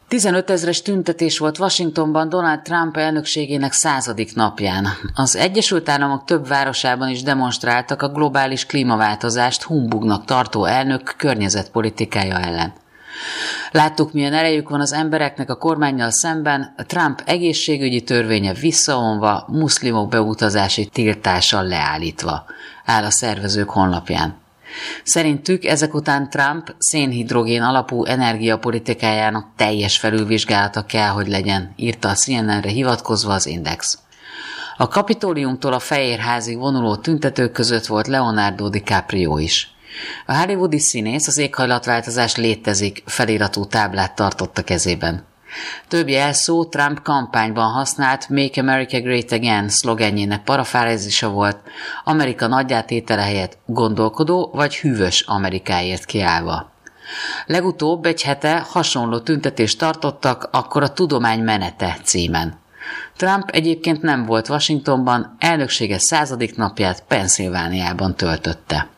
15 000-es tüntetés volt Washingtonban Donald Trump elnökségének 100. napján. Az Egyesült Államok több városában is demonstráltak a globális klímaváltozást humbugnak tartó elnök környezetpolitikája ellen. Láttuk, milyen erejük van az embereknek a kormánnyal szemben, Trump egészségügyi törvénye visszavonva, muszlimok beutazási tiltással leállítva, áll a szervezők honlapján. Szerintük ezek után Trump szénhidrogén alapú energiapolitikájának teljes felülvizsgálata kell, hogy legyen, írta a CNN-re hivatkozva az Index. A Kapitóliumtól a Fehérházig vonuló tüntetők között volt Leonardo DiCaprio is. A hollywoodi színész az éghajlatváltozás létezik feliratú táblát tartott a kezében. Több jelszó Trump kampányban használt Make America Great Again szlogenjének parafrázisa volt, Amerika nagyjátétele helyett gondolkodó vagy hűvös Amerikáért kiállva. Legutóbb egy hete hasonló tüntetést tartottak, akkor a Tudomány menete címen. Trump egyébként nem volt Washingtonban, elnöksége 100. napját Pennsylvániában töltötte.